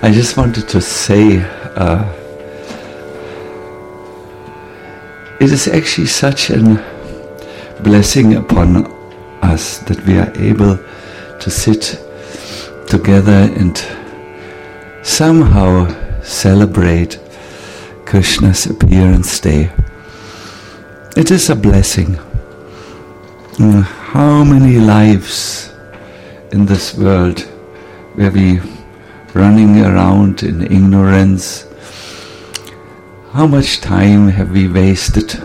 I just wanted to say, it is actually such a blessing upon us that we are able to sit together and somehow celebrate Krishna's appearance day. It is a blessing. How many lives in this world where we running around in ignorance? How much time have we wasted?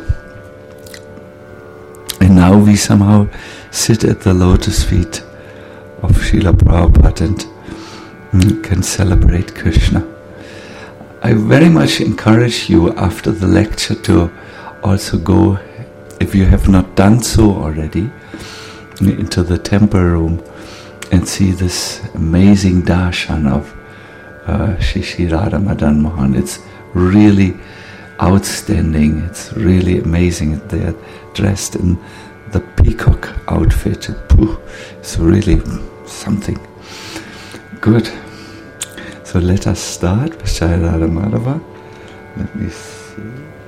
And now we somehow sit at the lotus feet of Srila Prabhupada and can celebrate Krishna. I very much encourage you after the lecture to also go, if you have not done so already, into the temple room and see this amazing darshan of Shri Radha Madan Mohan. It's really outstanding. It's really amazing. They are dressed in the peacock outfit. It's really something. Good. So let us start with Shri Radha Madhava. Let me see.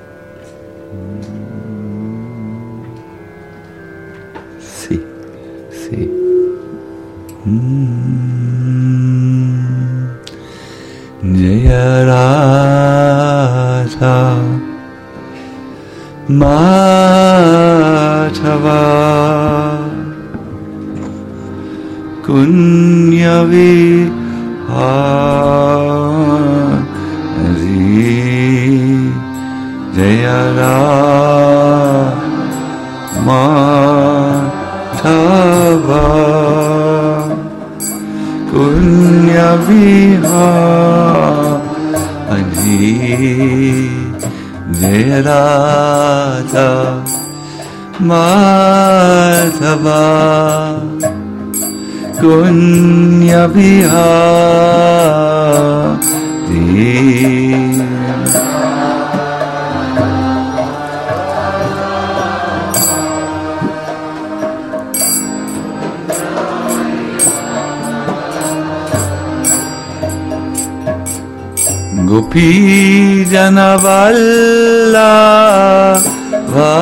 See. Jaya Radha Madhava Kunya Vihari Jaya Radha Madhava Kunya Vihari Jaya Radha Madhava Kunya Vihari Gopi Jana Vallabha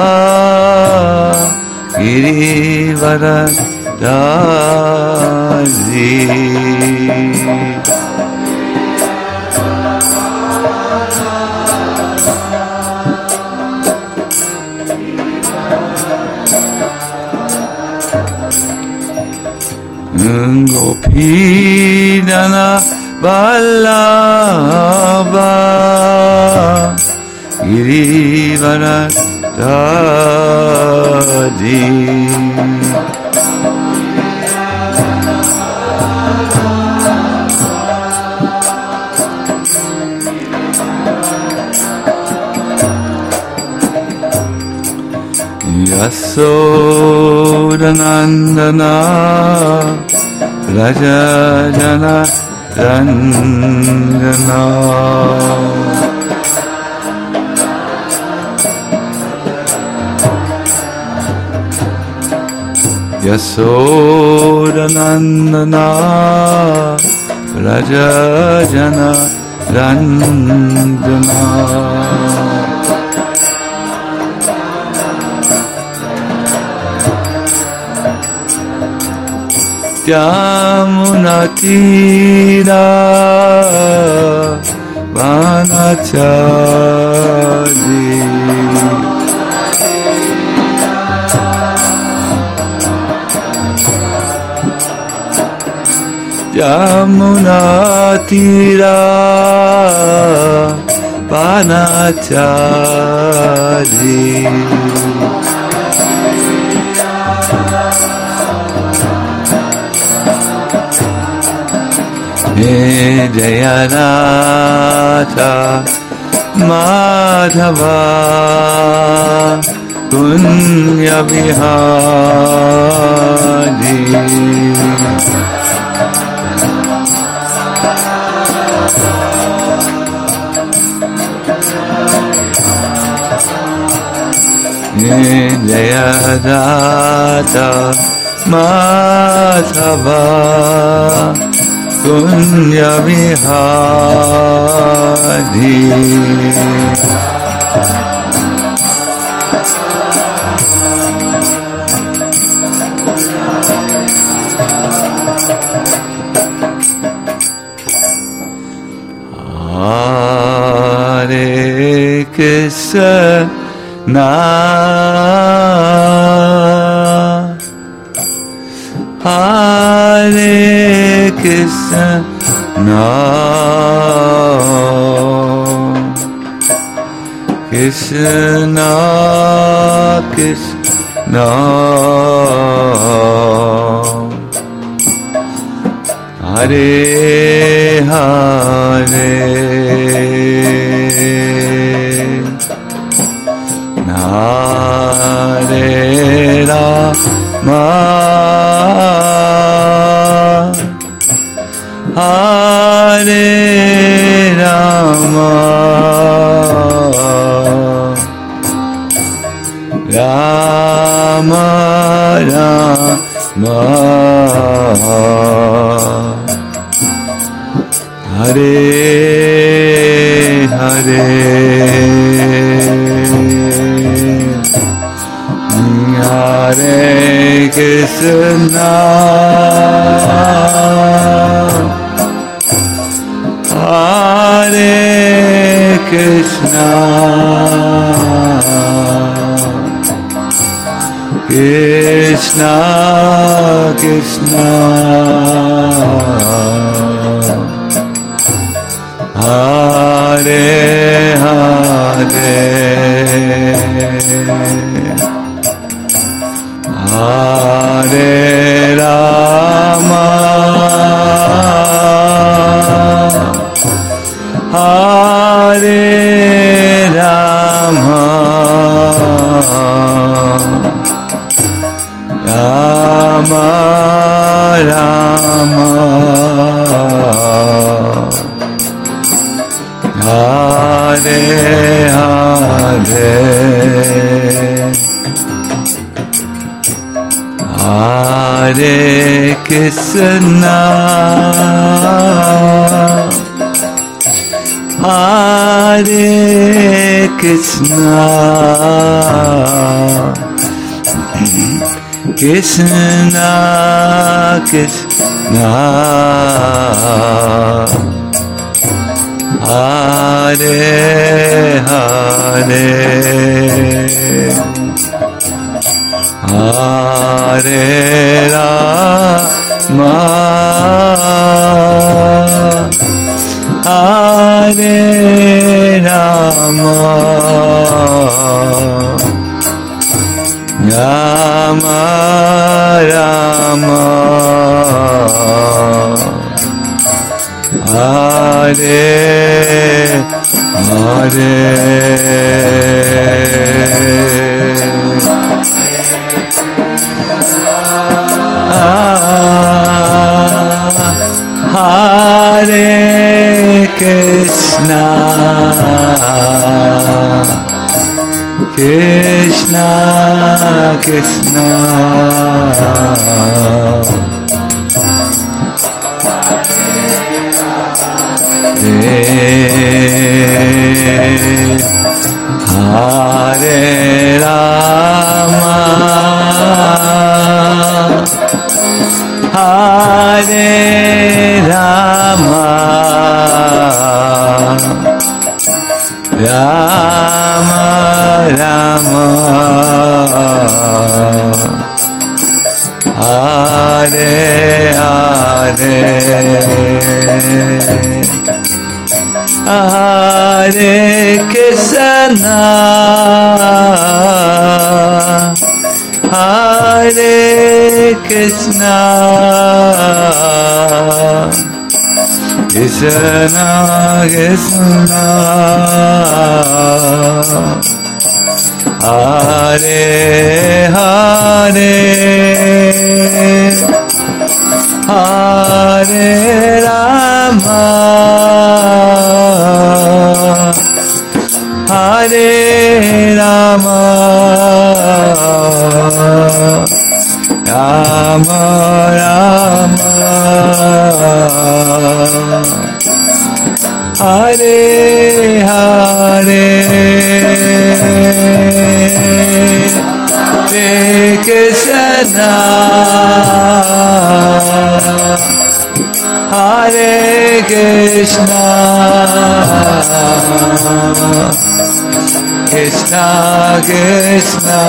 Girivara Daji Gopi Jana Vallabha Girivara Daji Yasodanandana Raja Jana Ranjana Yasodanandana Raja Jana Ranjana Yamuna Tira Vanachari Yamuna Tira Vanachari Jaya Radha Madhava Kunya Vihari Jaya Radha Madhava Kunj Vihari Hare Krishna Hare Krishna Krishna Krishna Hare Hare Hare Rama Hare Rama Rama Rama Hare Hare Hare Krishna Hare Krishna Krishna Krishna Hare Hare Hare Rama Hare Rama Rama Rama Hare Hare Hare Krishna Hare Krishna Krishna Krishna Hare Hare Hare Rama Hare Rama Rama Rama Hare Hare Hare Krishna Krishna Krishna Hare Rama Hare Rama Rama Rama Hare Hare Hare Krishna Hare Krishna Krishna Krishna Hare Hare Hare Rama Hare Rama Rama Rama Hare Hare Hare Krishna Hare Krishna Krishna Krishna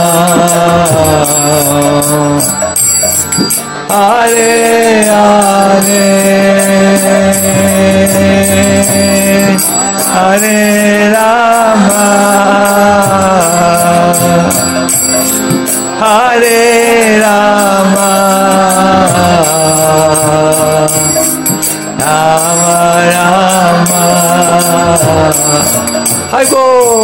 Hare Hare Hare Rama Hare Rama Rama Rama I go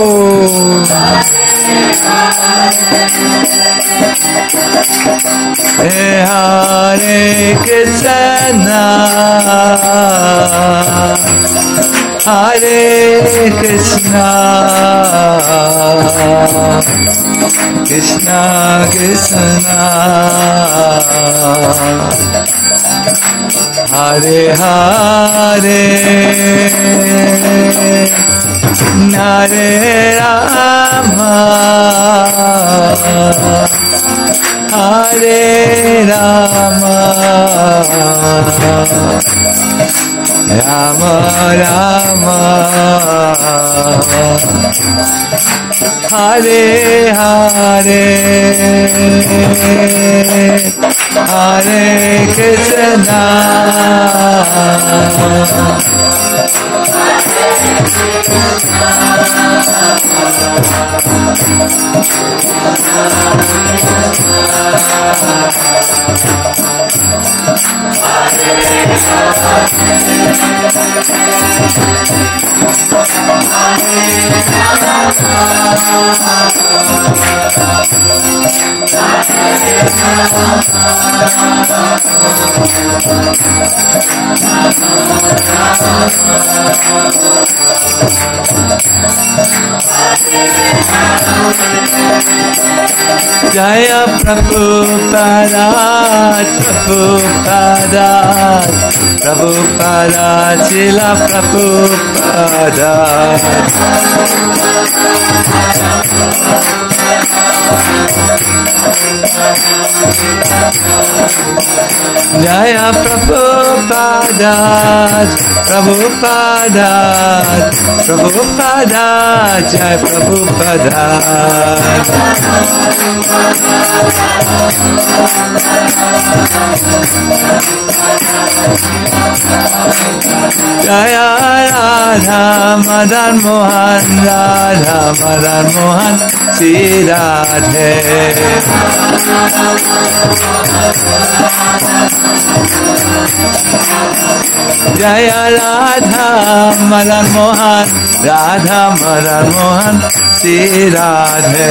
Hare Krishna Hare Krishna Krishna Krishna Hare Hare Hare Rama Hare Rama Rama Rama Hare Hare Hare Krishna Jaya Prabhupada, Prabhupada, Prabhupada, Srila Prabhupada. Jaya Prabhupada, Prabhupada, Prabhupada, Jaya Prabhupada. Jaya Radha Madan Mohan, Radha Madan Mohan, Sri Radhe. Jaya Radha Madan Mohan, Radha Madan Mohan, Sri Radhe.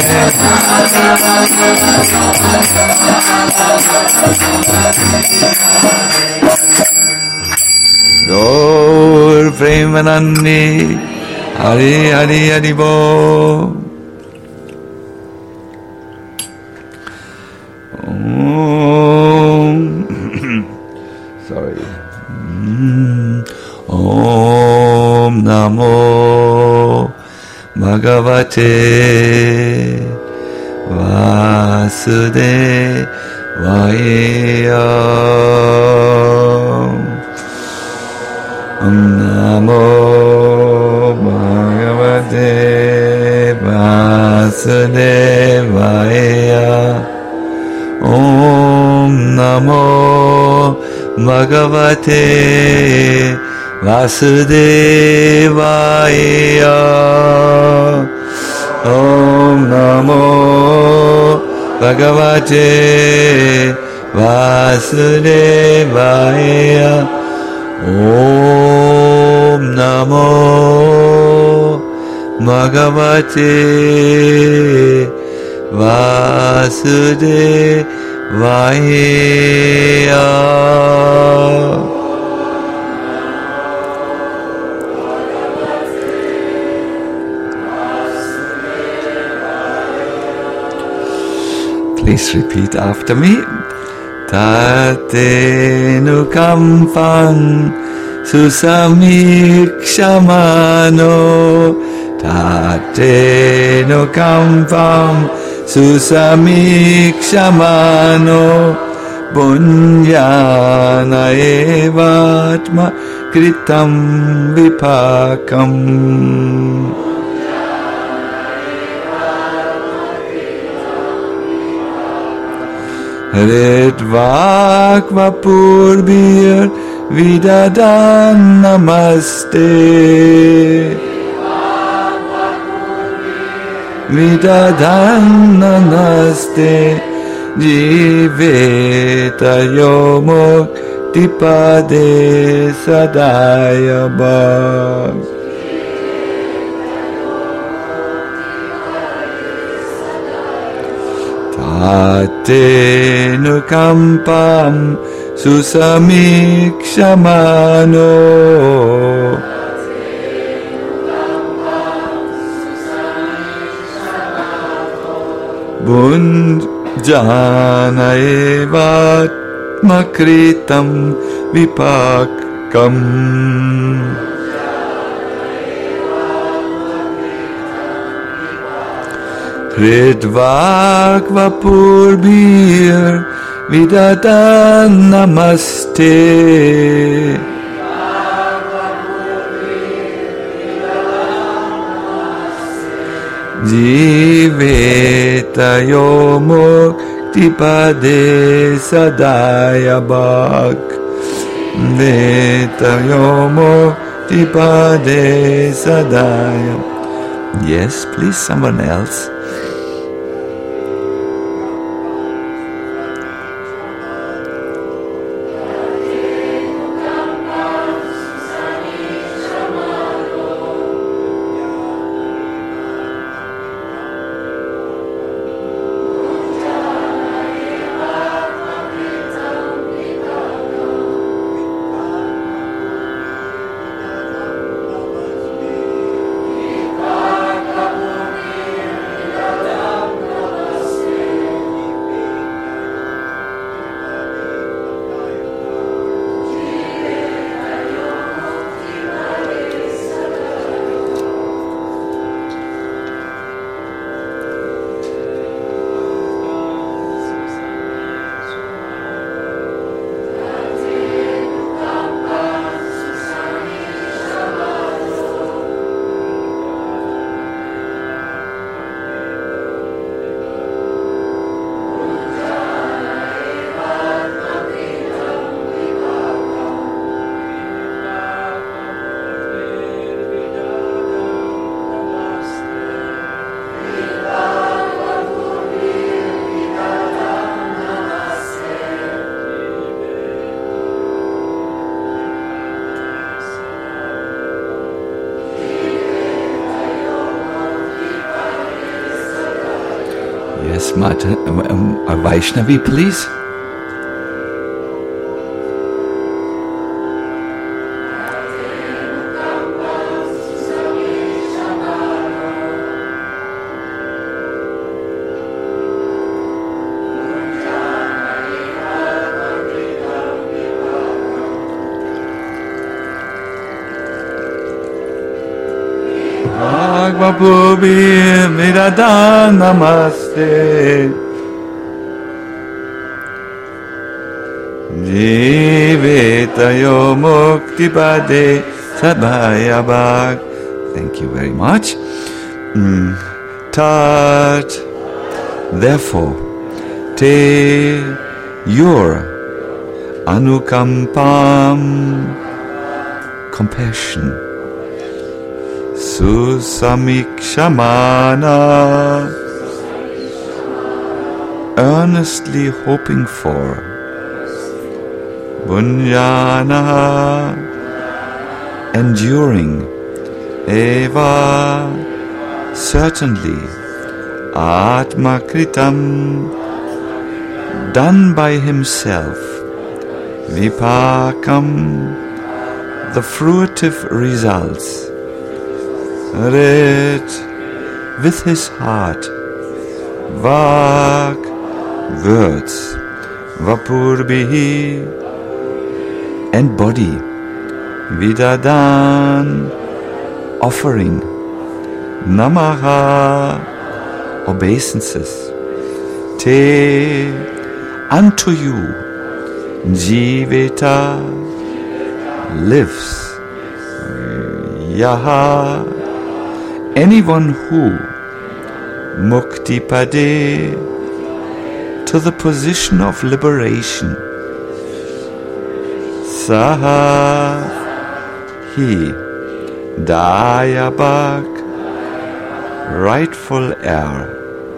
Gaur Premanandi Hari Hari Hari Bo. Sorry. Om Namo Bhagavate Vasudevaya. Om Namo Bhagavate Vasudevaya. Om Namo Bhagavate Vasudevaya. Om Namo Bhagavate Vasudevaya. Om Namo Bhagavate Vasudevaya. Please repeat after me. Tate nukampan susamikshamano tateno kampam susamikshamano bunyana evatma kritam vipakam. Ritvak vapurbir vidadan namaste. Vidadan namaste. Jiveta yomukti-pade sadayabhag. Tatenu kampam susamikshamano bunjana evatma kritam vipakam. Ritvak vapurbir vidadan namaste. Jiveta yomukti-pade sadayabhag. Veta yomukti-pade sadayabhag. Yes, please, someone else. Yes, Mata, a Vaishnavi, please. Bhagavabhubir Vidadan Namaste. Jivetayo Mukti-pade Sadayabhag. Thank you very much. Tat. Therefore, te your anukampam, compassion, susamikshamana, earnestly hoping for, bunyana, enduring, eva, certainly, atmakritam, done by himself, vipakam, the fruitive results, rit, with his heart, vak, words, vapurbihi, and body, Vidadan, offering. Namaha, obeisances. Te, unto you. Jiveta, lives. Yaha, anyone who. Mukti pade, to the position of liberation. Saha, he. Dayabak, rightful heir.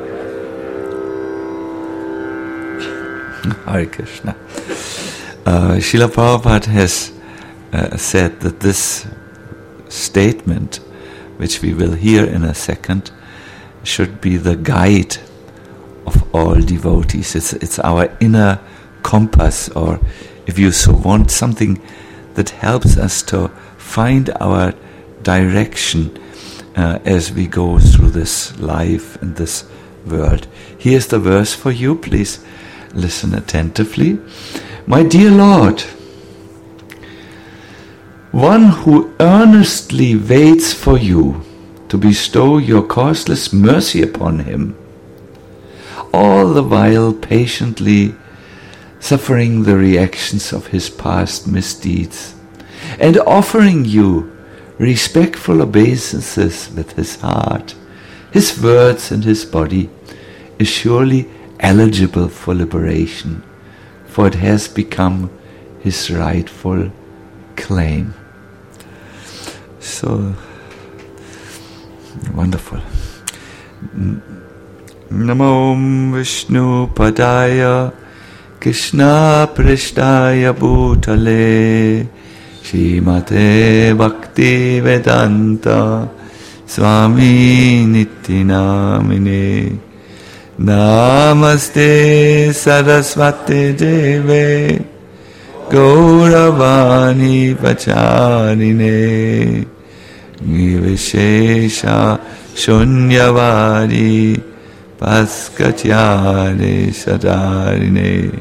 Hare Krishna. Srila Prabhupada has said that this statement, which we will hear in a second, should be the guide of all devotees. It's our inner compass, or if you so want, something that helps us to find our direction as we go through this life and this world. Here's the verse for you. Please listen attentively. My dear Lord, one who earnestly waits for you to bestow your causeless mercy upon him, all the while patiently suffering the reactions of his past misdeeds, and offering you respectful obeisances with his heart, his words and his body, is surely eligible for liberation, for it has become his rightful claim. So wonderful. Namo Vishnu Padaya Krishna Prishtaya Bhutale Shrimate Bhakti Vedanta Swami Nityanamine Namaste Saraswati Deve Gauravani Vacharine Nivishesha Shunyavadi Paskatyare Sadarine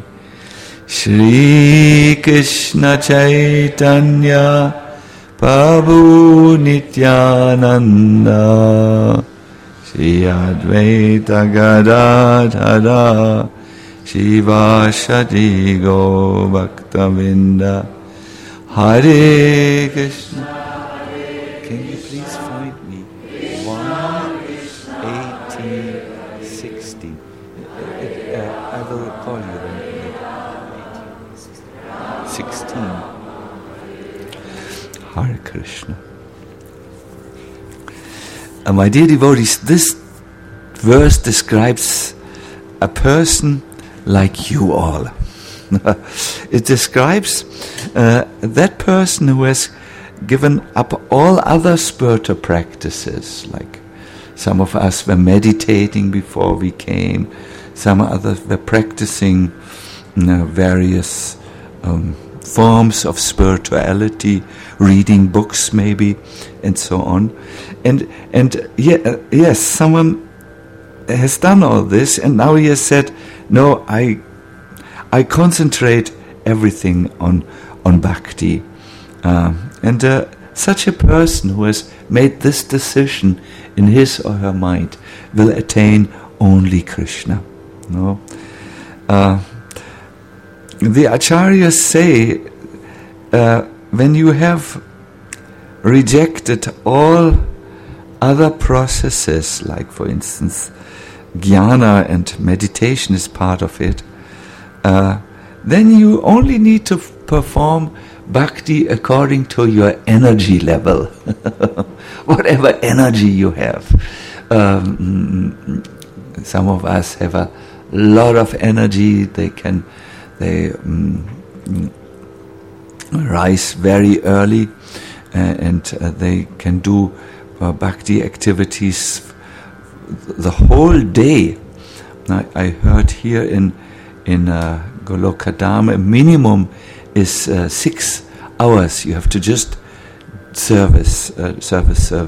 Shri Krishna Chaitanya Prabhu Nityananda Shri Advaita Gadadhara Shivashadi Go Bhaktavinda Hare Krishna. Can you please find me 1:18:16? I will call you then. 16. Hare Krishna. My dear devotees, this verse describes a person like you all. It describes that person who has given up all other spiritual practices, like some of us were meditating before we came, some others were practicing various forms of spirituality, reading books maybe, and so on. And yes, someone has done all this, and now he has said, no, I concentrate everything on bhakti. And such a person who has made this decision in his or her mind will attain only Krishna. No? The acharyas say, when you have rejected all other processes, like for instance jnana and meditation is part of it, then you only need to perform bhakti according to your energy level, whatever energy you have. Some of us have a lot of energy. They rise very early, and they can do bhakti activities the whole day. I heard here in Golokadam, a minimum is 6 hours. You have to just service. So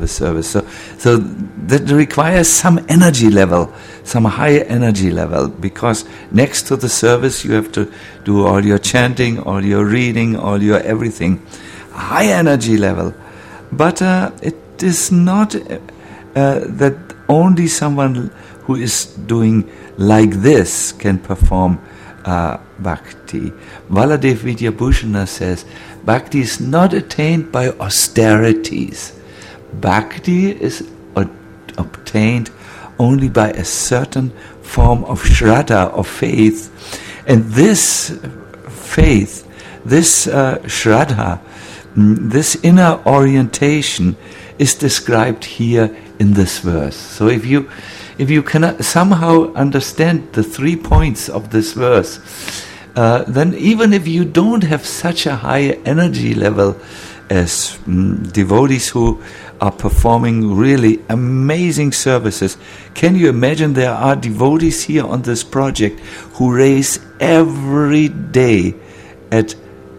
that requires some energy level, some high energy level, because next to the service you have to do all your chanting, all your reading, all your everything. high energy level. But it is not that only someone who is doing like this can perform bhakti. Baladev Vidyabhushana says, bhakti is not attained by austerities. Bhakti is obtained only by a certain form of shraddha, of faith. And this faith, this shraddha, this inner orientation is described here in this verse. So if you can somehow understand the 3 points of this verse, then even if you don't have such a high energy level as devotees who are performing really amazing services, can you imagine there are devotees here on this project who raise every day at,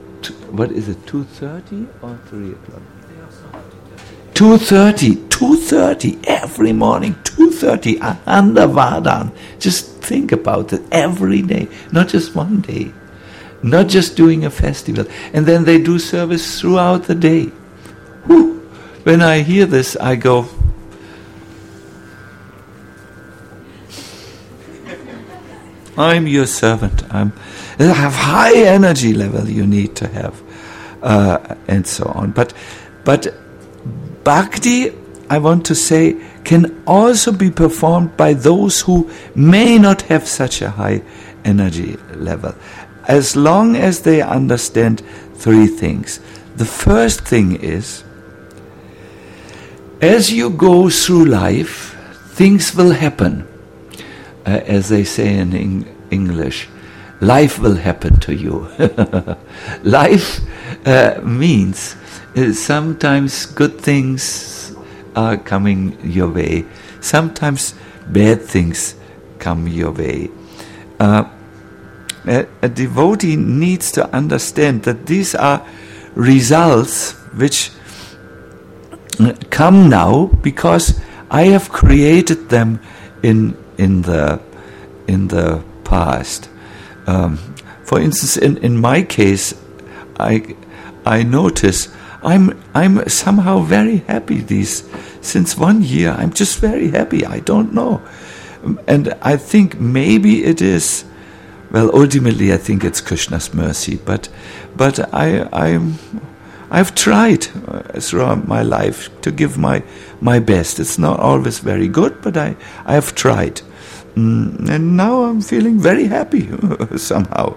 2:30 or 3 o'clock? 2:30 every morning, 2:30, Anandavardhan. Just think about it, every day, not just one day, not just doing a festival. And then they do service throughout the day. Whew. When I hear this, I go, I'm your servant. I have high energy level you need to have, and so on. But bhakti, I want to say, can also be performed by those who may not have such a high energy level, as long as they understand 3 things. The first thing is, as you go through life, things will happen. As they say in English, life will happen to you. Life means sometimes good things are coming your way. Sometimes bad things come your way. A devotee needs to understand that these are results which come now because I have created them in the past. For instance, in my case, I notice I'm somehow very happy since 1 year. I'm just very happy. I don't know, and I think maybe it is. Well, ultimately, I think it's Krishna's mercy. But I've tried throughout my life to give my best. It's not always very good, but I have tried. And now I'm feeling very happy somehow.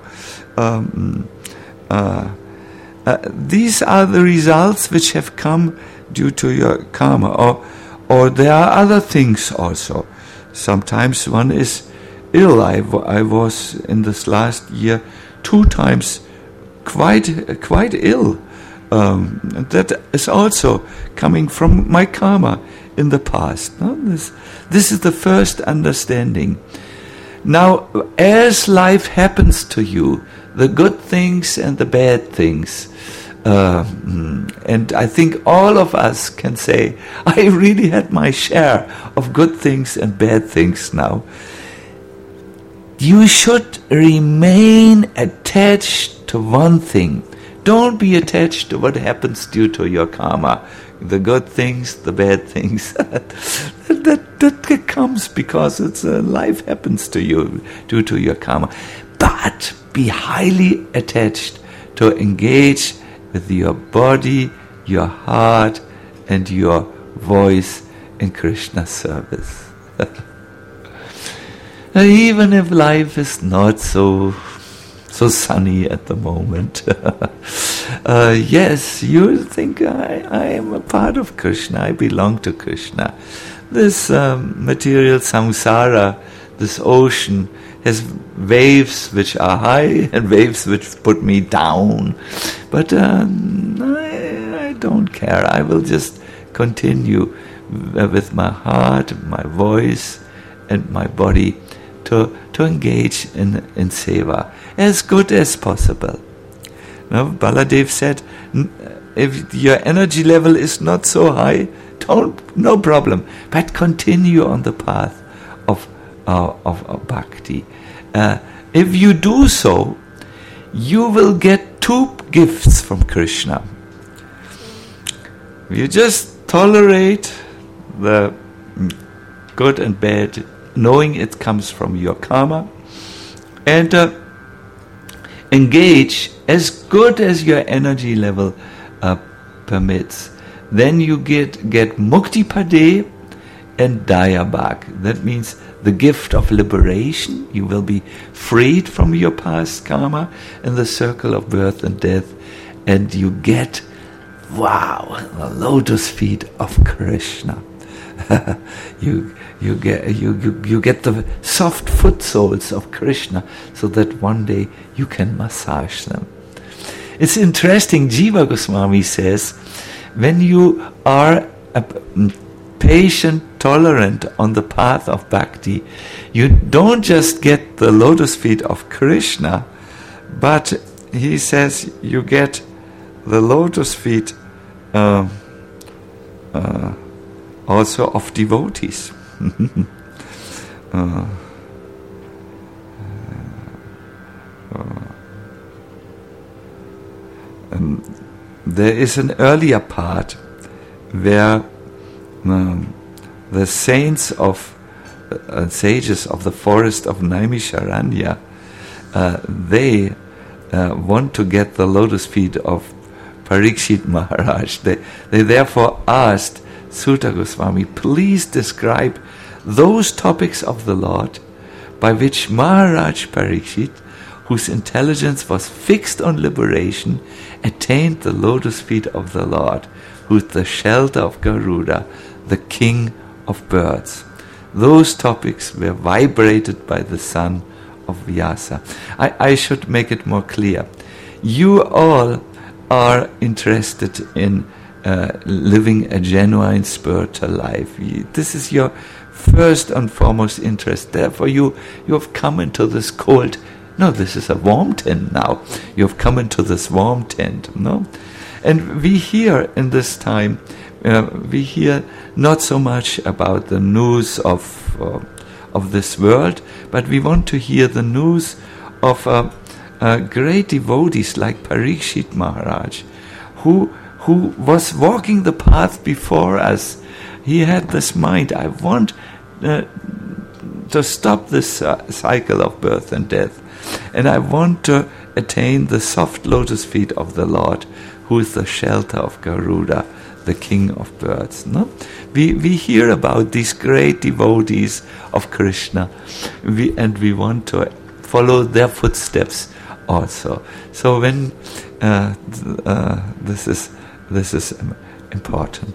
These are the results which have come due to your karma. Or there are other things also. Sometimes one is ill. I was in this last year 2 times quite ill. That is also coming from my karma in the past. No? This is the first understanding. Now, as life happens to you, the good things and the bad things, and I think all of us can say, I really had my share of good things and bad things now. You should remain attached to one thing. Don't be attached to what happens due to your karma. The good things, the bad things. that comes because life happens to you due to your karma. But be highly attached to engage with your body, your heart, and your voice in Krishna service. Even if life is not so sunny at the moment. Yes, you think I am a part of Krishna, I belong to Krishna. This material samsara, this ocean, has waves which are high and waves which put me down. But I don't care. I will just continue with my heart, my voice, and my body to engage in seva as good as possible. Now, Baladev said, if your energy level is not so high, no problem, but continue on the path of bhakti. If you do so, you will get 2 gifts from Krishna. You just tolerate the good and bad, knowing it comes from your karma, and engage as good as your energy level permits. Then you get mukti pade and dayabhag. That means the gift of liberation. You will be freed from your past karma in the circle of birth and death, and you get, the lotus feet of Krishna. you get the soft foot soles of Krishna, so that one day you can massage them. It's interesting. Jiva Goswami says, when you are patient, tolerant on the path of bhakti, you don't just get the lotus feet of Krishna, but he says you get the lotus feet also of devotees. There is an earlier part where the saints of sages of the forest of Naimisharanya, they want to get the lotus feet of Parikshit Maharaj. They therefore asked Suta Goswami, please describe those topics of the Lord by which Maharaj Parikshit, whose intelligence was fixed on liberation, attained the lotus feet of the Lord, who is the shelter of Garuda, the king of birds. Those topics were vibrated by the son of Vyasa. I should make it more clear. You all are interested in living a genuine spiritual life. This is your first and foremost interest. Therefore, you have come into this cold. No, this is a warm tent now. You have come into this warm tent. No, and we hear in this time, we hear not so much about the news of this world, but we want to hear the news of great devotees like Parikshit Maharaj, who was walking the path before us. He had this mind, I want to stop this cycle of birth and death, and I want to attain the soft lotus feet of the Lord, who is the shelter of Garuda, the king of birds. No, we hear about these great devotees of Krishna, and we want to follow their footsteps also. So when this is important.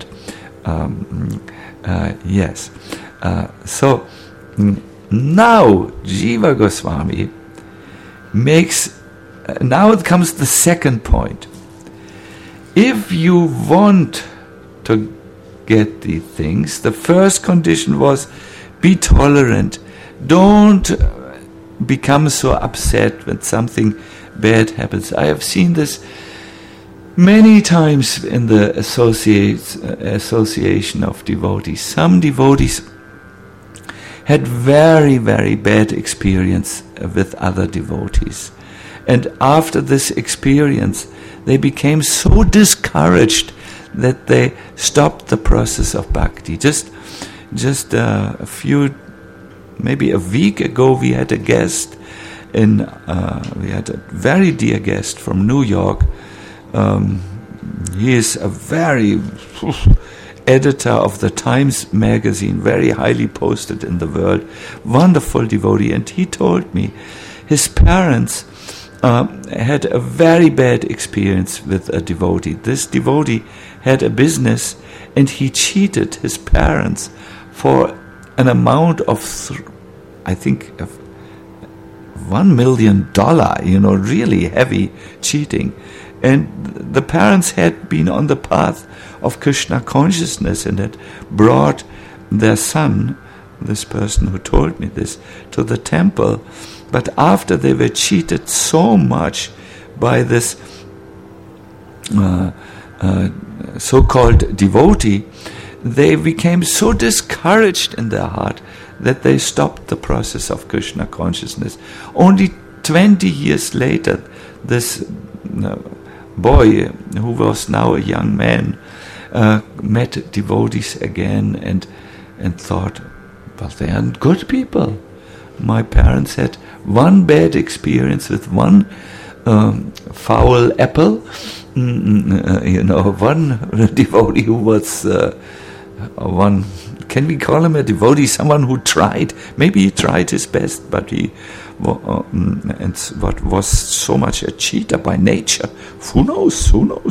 Yes. So now Jiva Goswami makes. Now it comes the second point. If you want to get these things, the first condition was be tolerant. Don't become so upset when something bad happens. I have seen this many times in the association of devotees. Some devotees had very, very bad experience with other devotees. And after this experience, they became so discouraged that they stopped the process of bhakti. Just maybe a week ago, we had a guest we had a very dear guest from New York. He is a very editor of the Times magazine, very highly posted in the world, wonderful devotee, and he told me his parents had a very bad experience with a devotee. This devotee had a business, and he cheated his parents for an amount of, I think, $1 million, really heavy cheating. And the parents had been on the path of Krishna consciousness and had brought their son, this person who told me this, to the temple. But after they were cheated so much by this so-called devotee, they became so discouraged in their heart that they stopped the process of Krishna consciousness. Only 20 years later, this boy, who was now a young man, met devotees again and thought, well, they are good people. My parents had one bad experience with one foul apple. One devotee who was one. Can we call him a devotee? Someone who tried. Maybe he tried his best, but he was so much a cheater by nature. Who knows?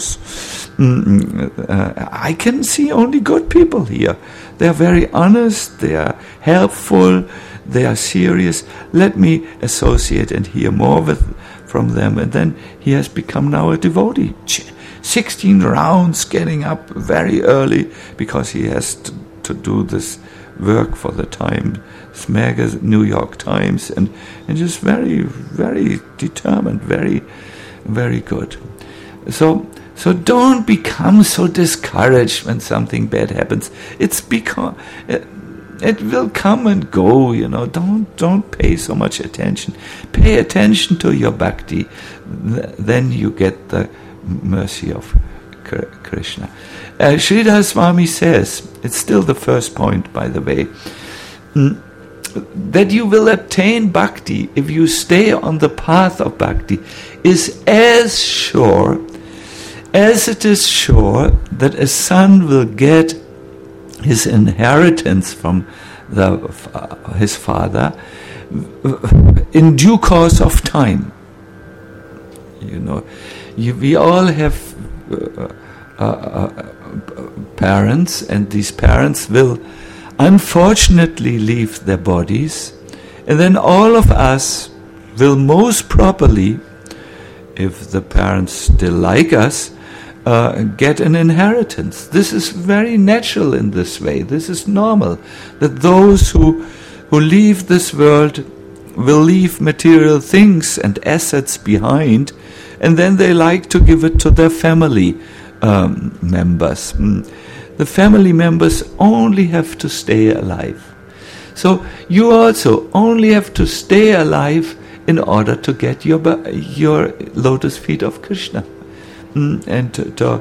I can see only good people here. They are very honest. They are helpful. They are serious. Let me associate and hear more from them. And then he has become now a devotee. 16 rounds, getting up very early because he has to do this work for the Times magazine, New York Times, and just very, very determined, very, very good. So don't become so discouraged when something bad happens. It's because it will come and go. Don't pay so much attention. Pay attention to your bhakti. Then you get the mercy of Krishna. Sridhar Swami says, it's still the first point, by the way, that you will obtain bhakti if you stay on the path of bhakti is as sure as it is sure that a son will get his inheritance from his father in due course of time. We all have parents, and these parents will unfortunately leave their bodies, and then all of us will most probably, if the parents still like us, get an inheritance. This is very natural in this way. This is normal, that those who leave this world will leave material things and assets behind, and then they like to give it to their family members. The family members only have to stay alive. So you also only have to stay alive in order to get your lotus feet of Krishna, and to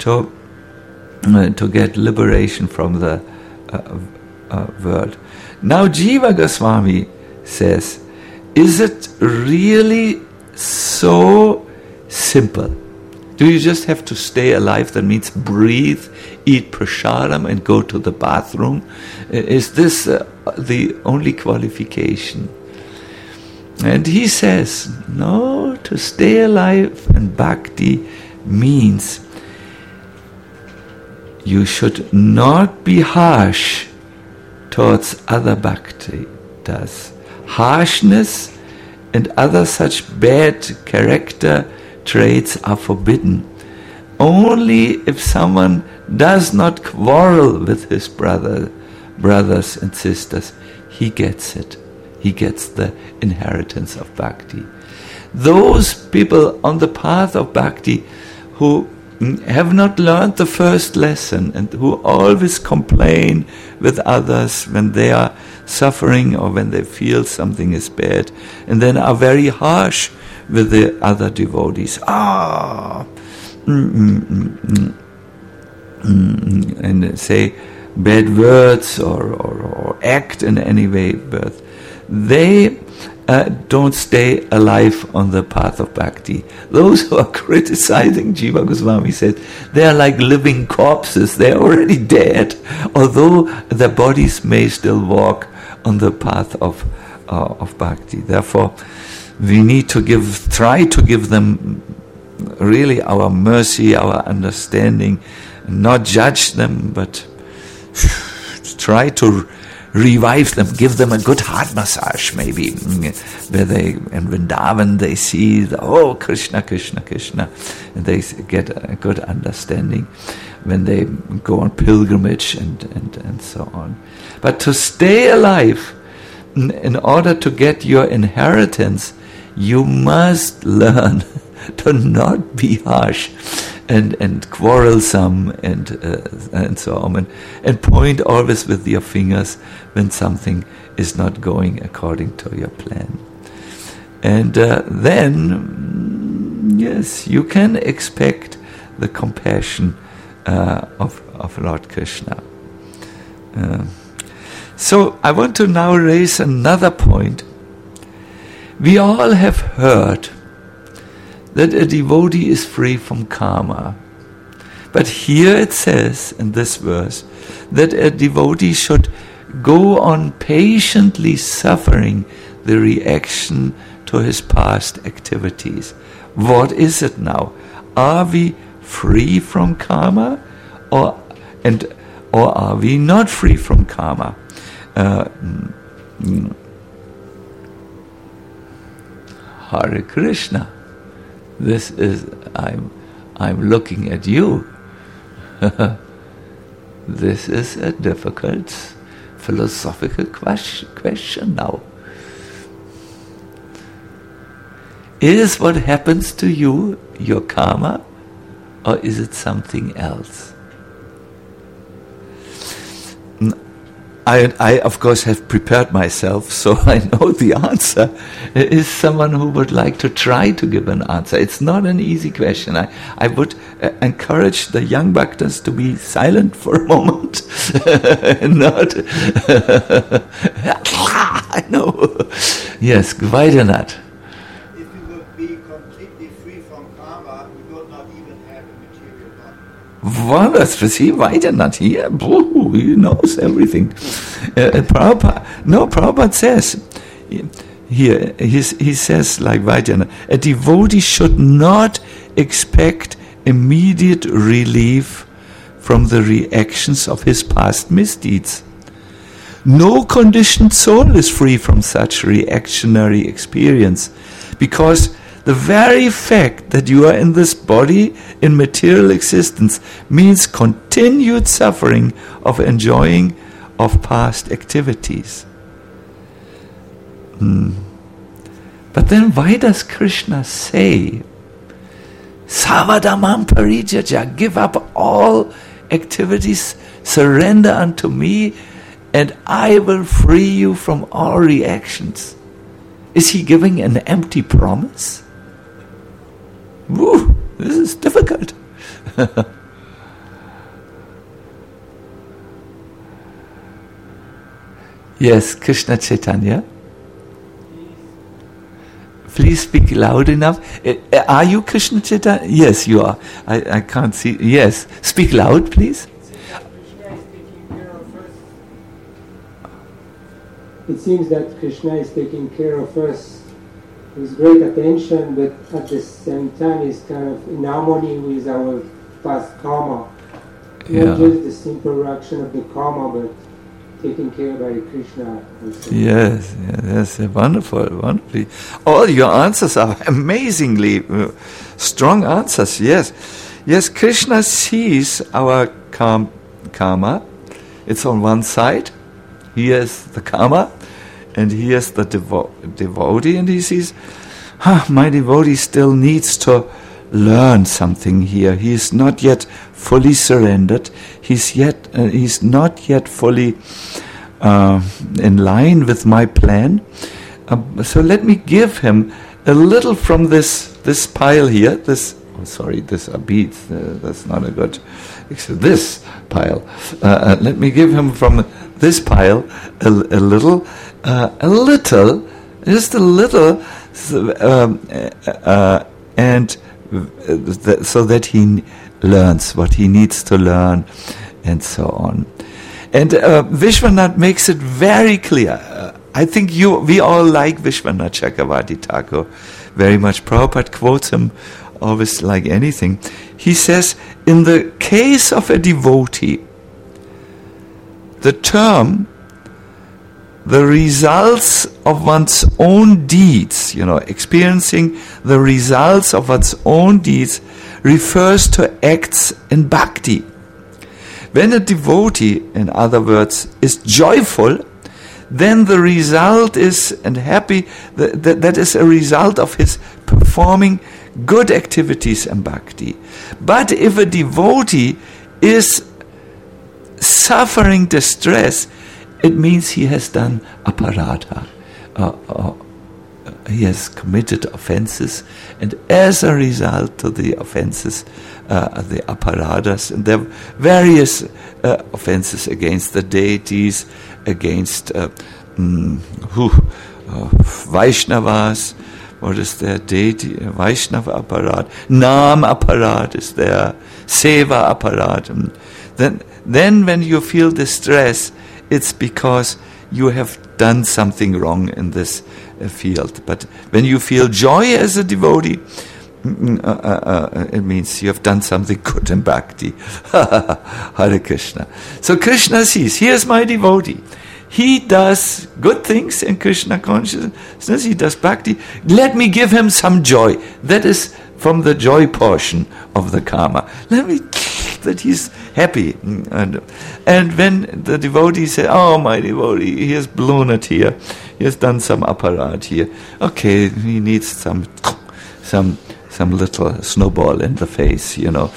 get liberation from the world. Now Jiva Goswami says, is it really so simple? Do you just have to stay alive? That means breathe, eat prasadam, and go to the bathroom. Is this the only qualification? And he says, no, to stay alive in bhakti means you should not be harsh towards other bhakti does. Harshness and other such bad character traits are forbidden. Only if someone does not quarrel with his brothers and sisters, he gets it. He gets the inheritance of bhakti. Those people on the path of bhakti who have not learned the first lesson and who always complain with others when they are suffering or when they feel something is bad, and then are very harsh with the other devotees. And say bad words or act in any way, but they don't stay alive on the path of bhakti. Those who are criticizing, Jiva Goswami said, they are like living corpses. They are already dead, although their bodies may still walk on the path of bhakti. Therefore, we need to try to give them really our mercy, our understanding, not judge them, but try to revive them, give them a good heart massage, maybe, where they, in Vrindavan, they see, Krishna, Krishna, Krishna, and they get a good understanding when they go on pilgrimage and so on. But to stay alive, in order to get your inheritance, you must learn to not be harsh and quarrelsome and so on, and point always with your fingers when something is not going according to your plan. And then, yes, you can expect the compassion of Lord Krishna. So I want to now raise another point. We all have heard that a devotee is free from karma. But here it says in this verse that a devotee should go on patiently suffering the reaction to his past activities. What is it now? Are we free from karma, or are we not free from karma? Hare Krishna. This is I'm looking at you. This is a difficult philosophical question now. Is what happens to you your karma, or is it something else? I of course have prepared myself, so I know the answer. Is someone who would like to try to give an answer? It's not an easy question. I would encourage the young bhaktas to be silent for a moment. Not. I know. Yes, Vaidyanatha. If we would be completely free from karma, we would not even have a material body. Wonderful. See, Vaidyanatha here, he knows everything. Prabhupada says here, he says like Vaidyanatha, a devotee should not expect immediate relief from the reactions of his past misdeeds. No conditioned soul is free from such reactionary experience, because the very fact that you are in this body in material existence means continued suffering of enjoying of past activities. But then why does Krishna say, Savadamam parijaja, give up all activities, surrender unto me, and I will free you from all reactions? Is he giving an empty promise? Woo, this is difficult. Yes, Krishna Chaitanya. Please speak loud enough. Are you Krishna Chaitanya? Yes, you are. I can't see. Yes, speak loud, please. It seems that Krishna is taking care of us with great attention, but at the same time is kind of in harmony with our past karma. Not just the simple reaction of the karma, but taken care by Krishna. Yes, wonderful. All your answers are amazingly strong answers. Yes, Krishna sees our karma. It's on one side. He is the karma, and he is the devotee, and he sees, my devotee still needs to learn something here. He is not yet fully surrendered. He's not yet fully in line with my plan. So let me give him a little from this pile here. These are beads. That's not a good. This pile. Let me give him from this pile a little, just a little, and so that he learns what he needs to learn, and so on. And Vishwanath makes it very clear. I think we all like Vishwanath Chakravarti Thakur very much. Prabhupada quotes him always like anything. He says, in the case of a devotee, the term, the results of one's own deeds, experiencing the results of one's own deeds, refers to acts in bhakti. When a devotee, in other words, is joyful, then the result is, and happy, that is a result of his performing good activities in bhakti. But if a devotee is suffering distress, it means he has done aparadha. He has committed offenses, and as a result of the offenses, the aparadas, and there are various offenses against the deities, against Vaishnavas. What is their deity? Vaishnava apparat. Nam apparat is there. Seva apparat. And then when you feel distress, it's because you have done something wrong in this field. But when you feel joy as a devotee, it means you have done something good in bhakti. Hare Krishna. So Krishna sees, here's my devotee. He does good things in Krishna consciousness. He does bhakti. Let me give him some joy. That is from the joy portion of the karma. Let me that he's happy. And when the devotee says, oh, my devotee, he has blown it here. He has done some apparat here. Okay, he needs some little snowball in the face,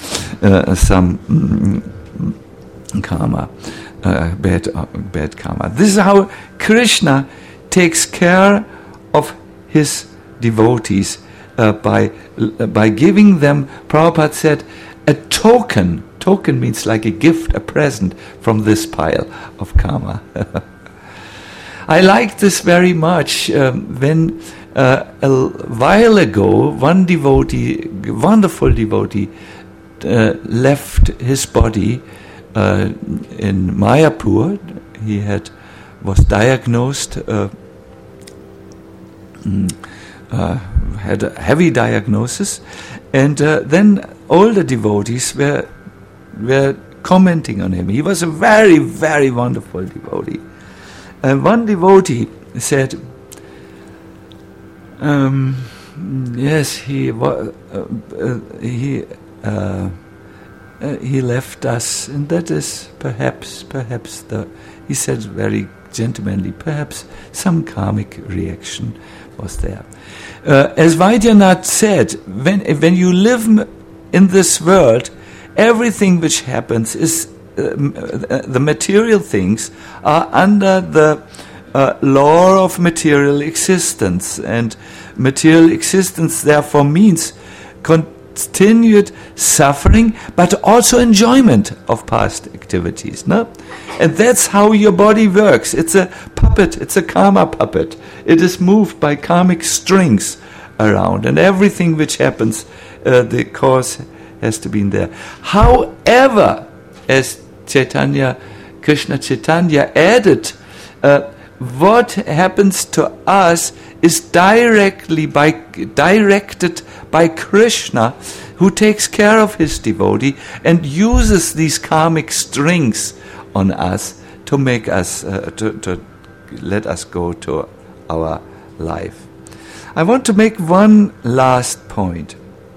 some karma. Bad karma. This is how Krishna takes care of his devotees by giving them, Prabhupada said, a token. Token means like a gift, a present from this pile of karma. I like this very much. When a while ago, one devotee, wonderful devotee, left his body in Mayapur. He was diagnosed, had a heavy diagnosis, and then all the devotees were commenting on him. He was a very, very wonderful devotee. And one devotee said, yes, he left us, and that is perhaps he said very gentlemanly, perhaps some karmic reaction was there. As Vaidyanath said, when you live in this world, everything which happens is the material things are under the law of material existence, and material existence therefore means continued suffering, but also enjoyment of past activities. No? And that's how your body works. It's a puppet, it's a karma puppet. It is moved by karmic strings around, and everything which happens, the cause has to be in there. However, as Krishna Chaitanya added, what happens to us is directed by Krishna, who takes care of his devotee and uses these karmic strings on us to make us, to let us go to our life. I want to make one last point.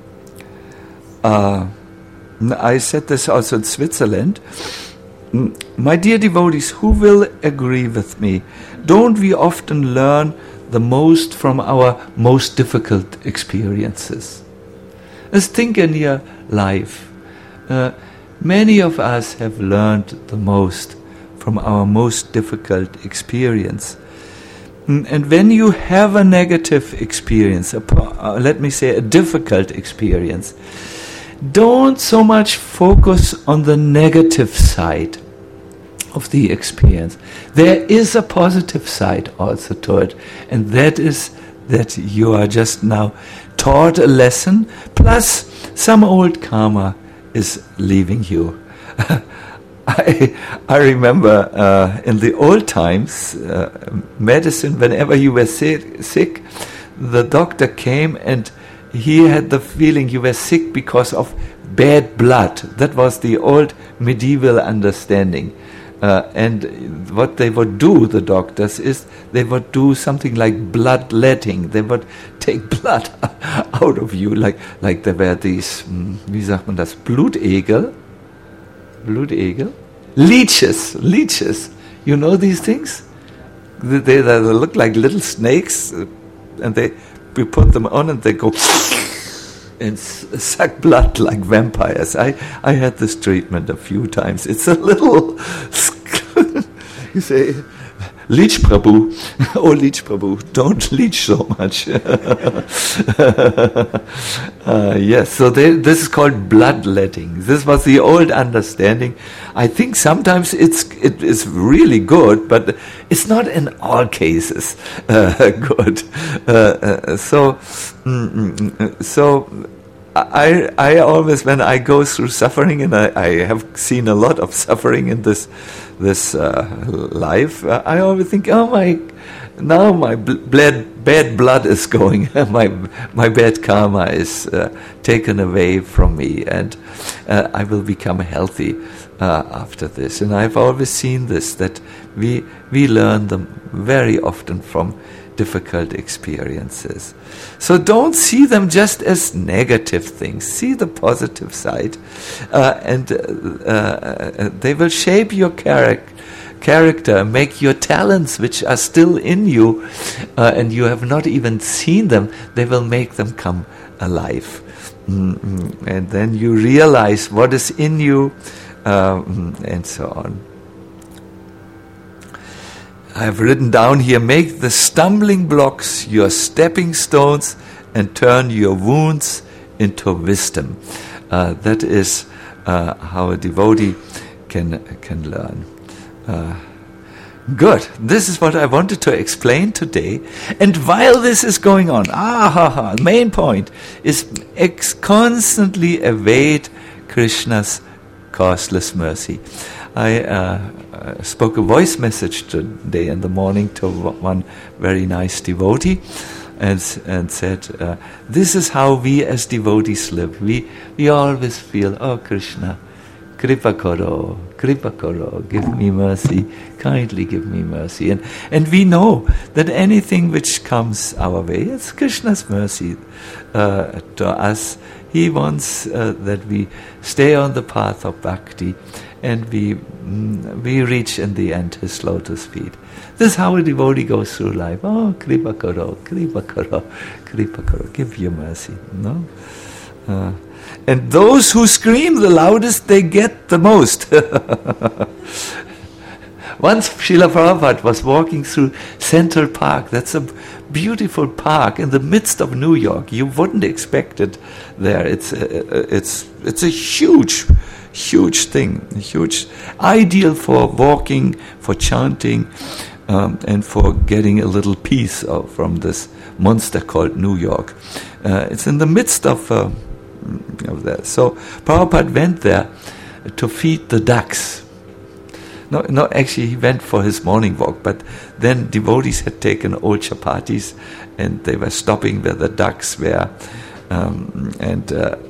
I said this also in Switzerland. My dear devotees, who will agree with me? Don't we often learn the most from our most difficult experiences? Let's think in your life. Many of us have learned the most from our most difficult experience. And when you have a negative experience, let me say a difficult experience, don't so much focus on the negative side of the experience. There is a positive side also to it, and that is that you are just now taught a lesson, plus some old karma is leaving you. I remember in the old times, medicine, whenever you were sick, the doctor came and he had the feeling you were sick because of bad blood. That was the old medieval understanding. And what they would do, the doctors, is they would do something like bloodletting. They would take blood out of you, like there were these, wie sagt man das, Blutegel? Leeches. You know these things? They look like little snakes, and we put them on and they go and suck blood like vampires. I had this treatment a few times. It's a little, you say, Leech Prabhu. Oh, Leech Prabhu, don't leech so much. Yes, so this is called bloodletting. This was the old understanding. I think sometimes it is really good, but it's not in all cases good. So I always, when I go through suffering, and I have seen a lot of suffering in this life, I always think, now my bad blood is going, my bad karma is taken away from me, and I will become healthy after this. And I've always seen this, that we learn them very often from difficult experiences. So don't see them just as negative things. See the positive side, and they will shape your character, make your talents which are still in you, and you have not even seen them, they will make them come alive. And then you realize what is in you, and so on. I have written down here, make the stumbling blocks your stepping stones and turn your wounds into wisdom. That is how a devotee can learn. Good. This is what I wanted to explain today. And while this is going on, the main point is constantly evade Krishna's causeless mercy. I spoke a voice message today in the morning to one very nice devotee, and said, this is how we as devotees live. We always feel, oh Krishna, Kripa Karo, give me mercy, kindly give me mercy. And we know that anything which comes our way, it's Krishna's mercy to us. He wants that we stay on the path of bhakti, and we reach in the end his lotus feet. This is how a devotee goes through life. Oh, Kripa Karo, give your mercy. No? And those who scream the loudest, they get the most. Once Srila Prabhupada was walking through Central Park. That's a beautiful park in the midst of New York. You wouldn't expect it there. It's a huge thing, huge, ideal for walking, for chanting, and for getting a little peace from this monster called New York. It's in the midst of that. So Prabhupada went there to feed the ducks. No, actually he went for his morning walk, but then devotees had taken old chapatis and they were stopping where the ducks were, and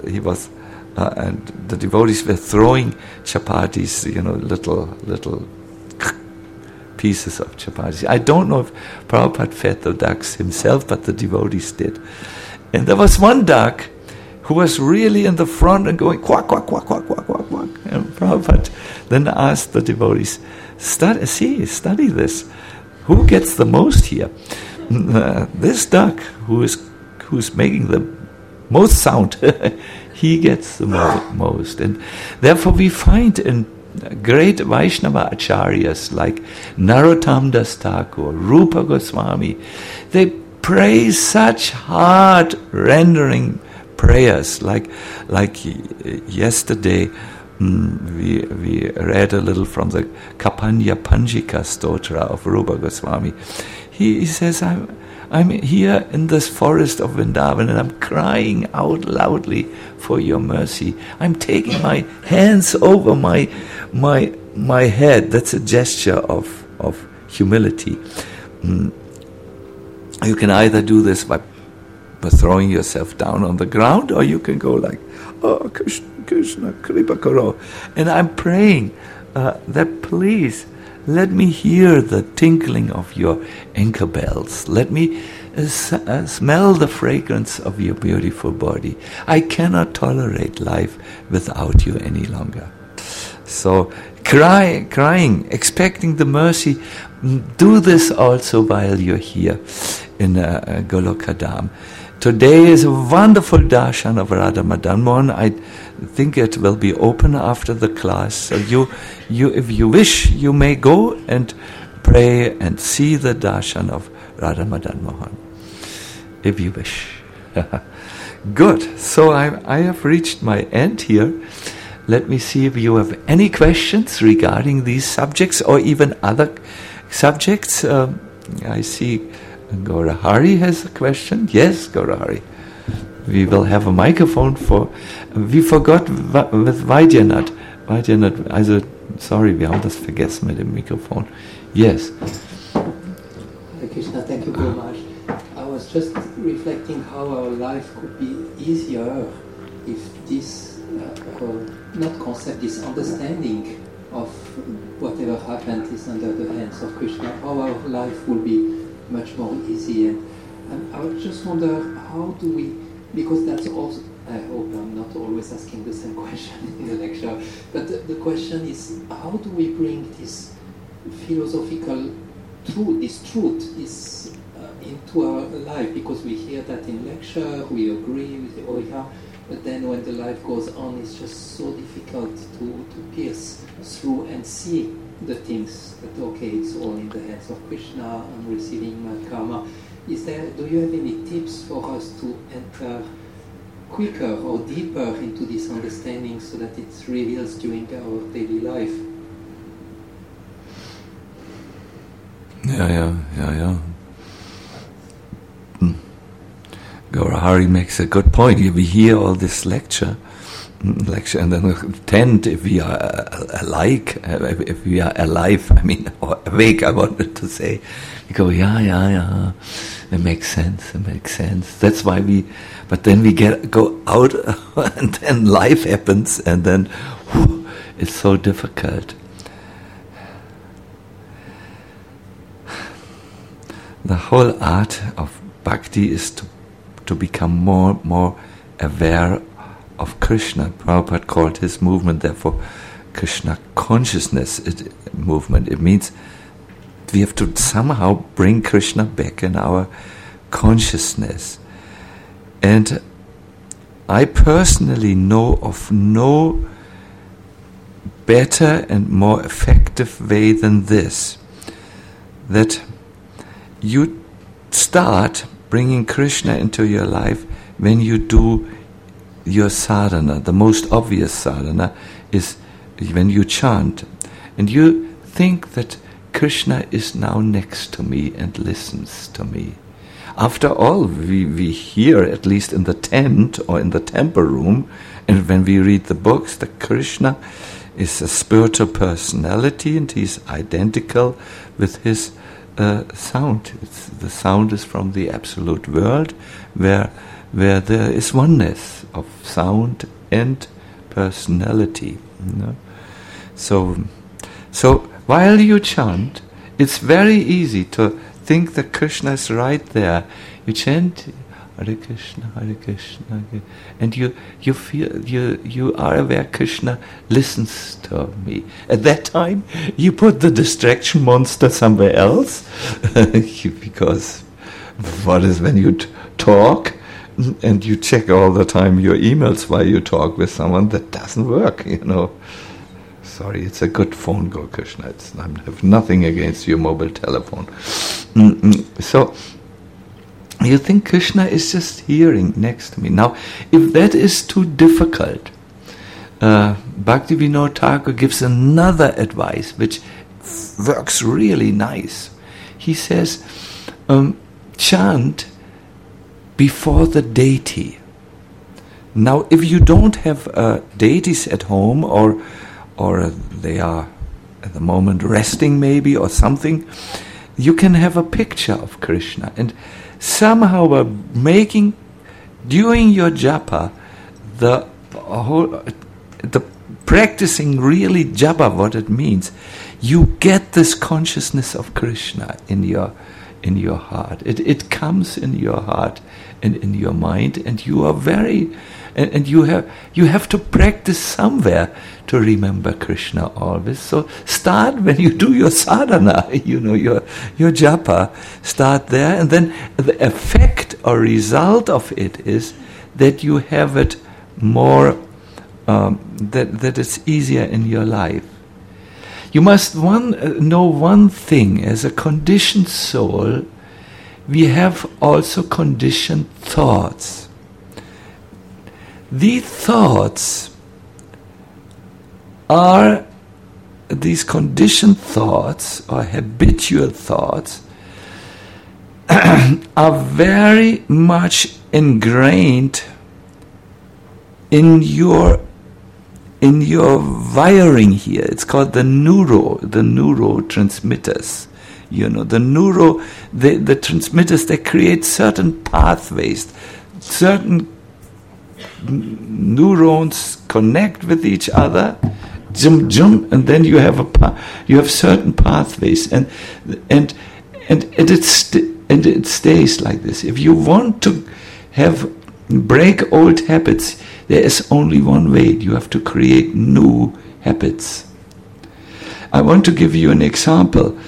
the devotees were throwing chapatis, little pieces of chapatis. I don't know if Prabhupada fed the ducks himself, but the devotees did. And there was one duck who was really in the front and going quack, quack, quack, quack, quack, quack, quack. And Prabhupada then asked the devotees, study this. Who gets the most here? This duck who's making the most sound, he gets the most. And therefore we find in great Vaishnava acharyas like Narottam Das Thakur, Rupa Goswami, they pray such heart-rendering prayers. Like yesterday, we read a little from the Kapanya Panjika Stotra of Rupa Goswami. He says, I'm here in this forest of Vrindavan and I'm crying out loudly for your mercy. I'm taking my hands over my head. That's a gesture of humility. You can either do this by throwing yourself down on the ground, or you can go like, oh Krishna, Kripa Karo. And I'm praying that please let me hear the tinkling of your anchor bells. Let me smell the fragrance of your beautiful body. I cannot tolerate life without you any longer. So crying, expecting the mercy. Do this also while you're here in Golokadam. Today is a wonderful darshan of Radha Madan Mohan. I think it will be open after the class. So you, if you wish, you may go and pray and see the darshan of Radha Madan Mohan, if you wish. Good. So I have reached my end here. Let me see if you have any questions regarding these subjects or even other subjects. I see Gaurahari has a question. Yes, Gaurahari. We will have a microphone for... We forgot with Vaidyanat. Vaidyanat, also, sorry, wir haben das vergessen mit dem Mikrofon. Yes. Hare Krishna, thank you very much. I was just reflecting how our life could be easier if this, this understanding of whatever happened is under the hands of Krishna, how our life will be much more easy. And I would just wonder, how do we, because that's also, I hope I'm not always asking the same question in the lecture, but the question is, how do we bring this philosophical truth, this into our life? Because we hear that in lecture, we agree with the Oya, but then when the life goes on, it's just so difficult to pierce through and see the things that, okay, it's all in the hands of Krishna, I'm receiving my karma. Do you have any tips for us to enter quicker or deeper into this understanding so that it reveals during our daily life? Yeah. Gaurahari makes a good point. We hear all this lecture, and then tend, if we are alike, if we are alive, or awake, I wanted to say, we go, yeah, it makes sense. That's why but then we go out, and then life happens, and then it's so difficult. The whole art of bhakti is to become more aware of Krishna. Prabhupada called his movement, therefore, Krishna consciousness movement. It means we have to somehow bring Krishna back in our consciousness. And I personally know of no better and more effective way than this, that you start bringing Krishna into your life when you do your sadhana. The most obvious sadhana is when you chant and you think that Krishna is now next to me and listens to me. After all, we hear, at least in the tent or in the temple room, and when we read the books, that Krishna is a spiritual personality and he's identical with his sound. The sound is from the absolute world, where there is oneness of sound and personality. So while you chant, it's very easy to think that Krishna is right there. You chant Hare Krishna, and you feel you are aware Krishna listens to me. At that time, you put the distraction monster somewhere else, because what is when you talk and you check all the time your emails while you talk with someone? That doesn't work, Sorry, it's a good phone, Go Krishna. I have nothing against your mobile telephone. So you think Krishna is just hearing next to me. Now, if that is too difficult, Bhaktivinoda Thakur gives another advice which works really nice. He says, chant before the deity. Now, if you don't have deities at home, or they are at the moment resting maybe or something, you can have a picture of Krishna, and somehow during your japa, the practicing really japa, what it means, you get this consciousness of Krishna in your heart. It comes in your heart and in your mind, and you are and you have to practice somewhere to remember Krishna always. So start when you do your sadhana, your japa, start there, and then the effect or result of it is that you have it more, that it's easier in your life. You must know one thing: as a conditioned soul, we have also conditioned thoughts. These thoughts are, these conditioned thoughts or habitual thoughts are very much ingrained in your wiring here. It's called the neurotransmitters. You know, the transmitters, they create certain pathways. Certain neurons connect with each other, and then you have certain pathways, and it stays like this. If you want to break old habits, there is only one way. You have to create new habits. I want to give you an example.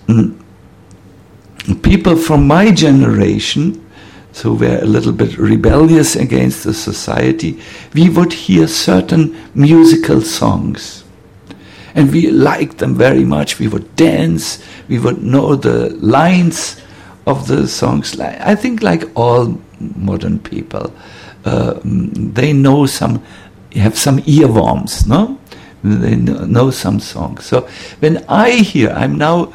People from my generation, so we're a little bit rebellious against the society, we would hear certain musical songs. And we liked them very much. We would dance. We would know the lines of the songs. I think like all modern people, they know have some earworms, no? They know some songs. So when I hear, I'm now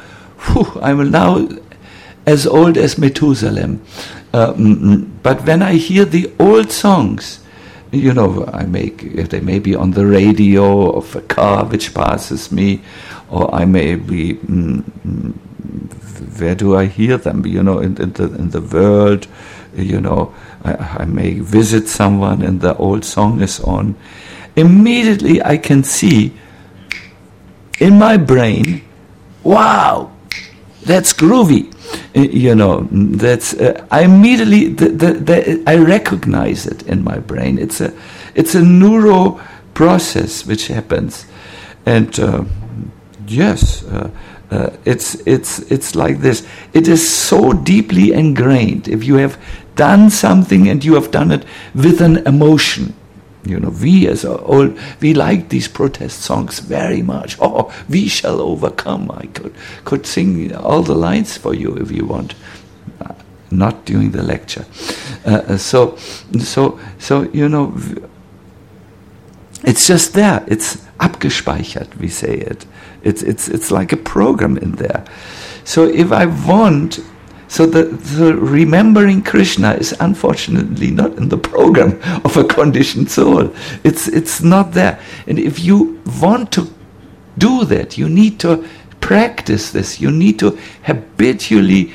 as old as Methuselah. But when I hear the old songs, you know, they may be on the radio of a car which passes me, or I may be, where do I hear them? You know, in the world, you know, I may visit someone and the old song is on. Immediately I can see in my brain, wow, that's groovy. You know, that's I immediately I recognize it in my brain. It's a neuro process which happens, and yes, it's like this. It is so deeply ingrained. If you have done something and you have done it with an emotion. You know, we like these protest songs very much. Oh, we shall overcome. I could sing all the lines for you if you want. Not during the lecture. So you know, it's just there. It's abgespeichert, we say it. It's like a program in there. So if I want. So the remembering Krishna is unfortunately not in the program of a conditioned soul. It's not there. And if you want to do that, you need to practice this. You need to habitually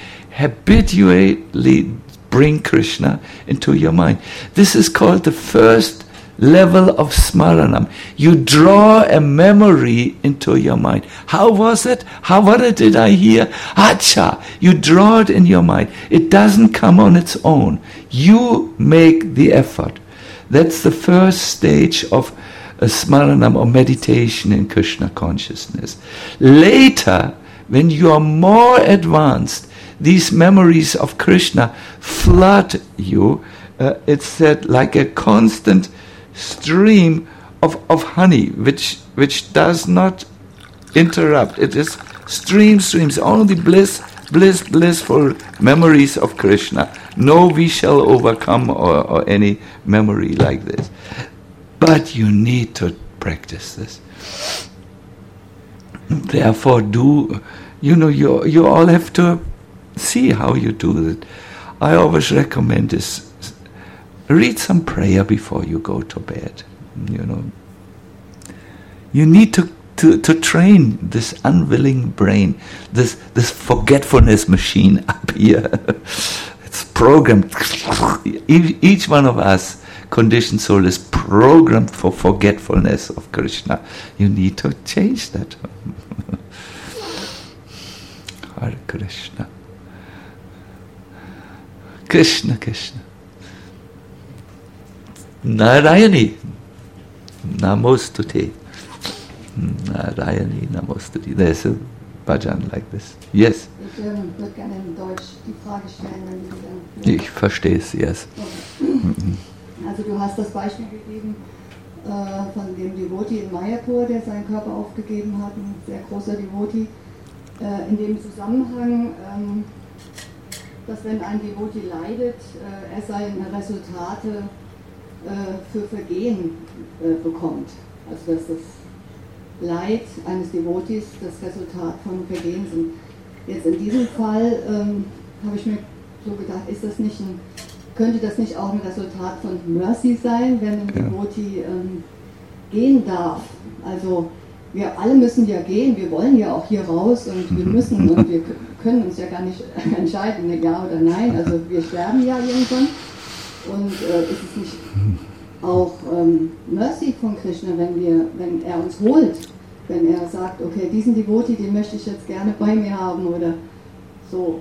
bring Krishna into your mind. This is called the first level of smaranam. You draw a memory into your mind. How was it? What did I hear? Acha! You draw it in your mind. It doesn't come on its own. You make the effort. That's the first stage of a smaranam or meditation in Krishna consciousness. Later, when you are more advanced, these memories of Krishna flood you. It's said like a constant stream of honey, which does not interrupt. It is streams, only blissful memories of Krishna. No, we shall overcome or any memory like this. But you need to practice this. Therefore, you all have to see how you do it. I always recommend this. Read some prayer before you go to bed. You know, you need to train this unwilling brain, this forgetfulness machine up here. It's programmed. Each one of us, conditioned soul, is programmed for forgetfulness of Krishna. You need to change that. Hare Krishna. Krishna Krishna. Narayani Namostute. Narayani Namostute. There's a bhajan like this. Yes. Ich würde gerne in Deutsch die Frage stellen, wenn Sie dann... Ich verstehe es, yes. Also du hast das Beispiel gegeben, von dem Devotee in Mayapur, der seinen Körper aufgegeben hat, ein sehr großer Devotee, in dem Zusammenhang, dass wenn ein Devotee leidet, er seine Resultate für Vergehen bekommt. Also dass das Leid eines Devotees das Resultat von Vergehen sind. Jetzt in diesem Fall habe ich mir so gedacht, könnte das nicht auch ein Resultat von Mercy sein, wenn ein Devotee gehen darf? Also wir alle müssen ja gehen, wir wollen ja auch hier raus und wir müssen und wir können uns ja gar nicht entscheiden, ja oder nein. Also wir sterben ja irgendwann und ist es nicht auch Mercy von Krishna, wenn er uns holt, wenn er sagt, okay, diesen Devotee, den möchte ich jetzt gerne bei mir haben oder so.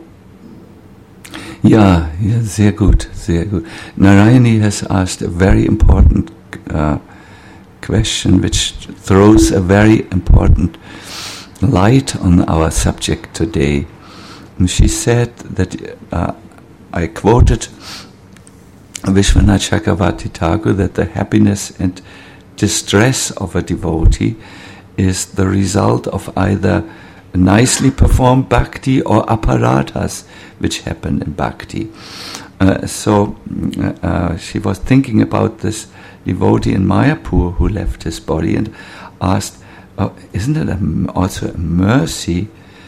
Ja, sehr gut, sehr gut. Narayani has asked a very important question which throws a very important light on our subject today. And she said that, I quoted Vishwanath Chakravarti Thakur, that the happiness and distress of a devotee is the result of either nicely performed bhakti or aparadhas which happen in bhakti. So she was thinking about this devotee in Mayapur who left his body and asked, isn't it also a mercy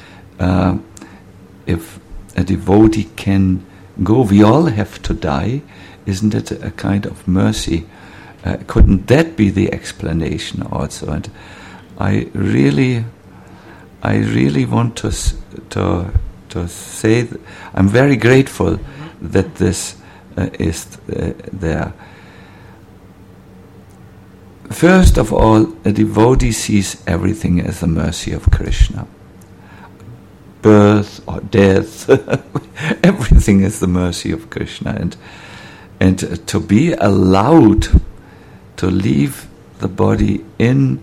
if a devotee can go? We all have to die. Isn't it a kind of mercy? Couldn't that be the explanation also? And I really want to say that I'm very grateful that this is there. First of all, a devotee sees everything as the mercy of Krishna. Birth or death, everything is the mercy of Krishna, and to be allowed to leave the body in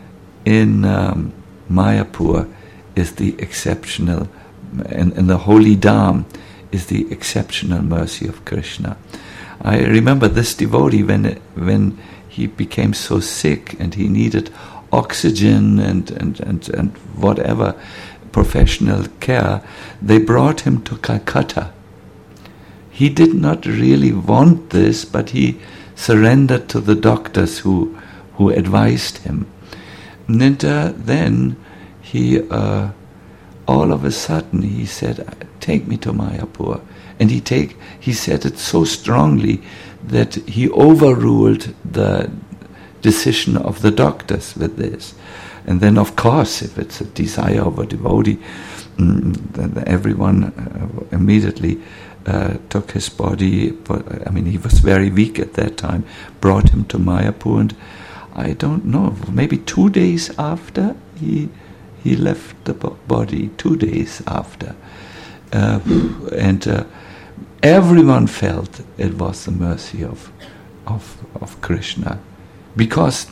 Mayapur is the exceptional, and the holy Dham is the exceptional mercy of Krishna. I remember this devotee when he became so sick and he needed oxygen and whatever professional care, they brought him to Calcutta. He did not really want this, but he surrendered to the doctors who advised him. And then he, all of a sudden, he said, "Take me to Mayapur." And he said it so strongly that he overruled the decision of the doctors with this. And then, of course, if it's a desire of a devotee, then everyone immediately took his body. But, I mean, he was very weak at that time, brought him to Mayapur, and I don't know, maybe 2 days after he left the body, 2 days after. And everyone felt it was the mercy of Krishna. Because,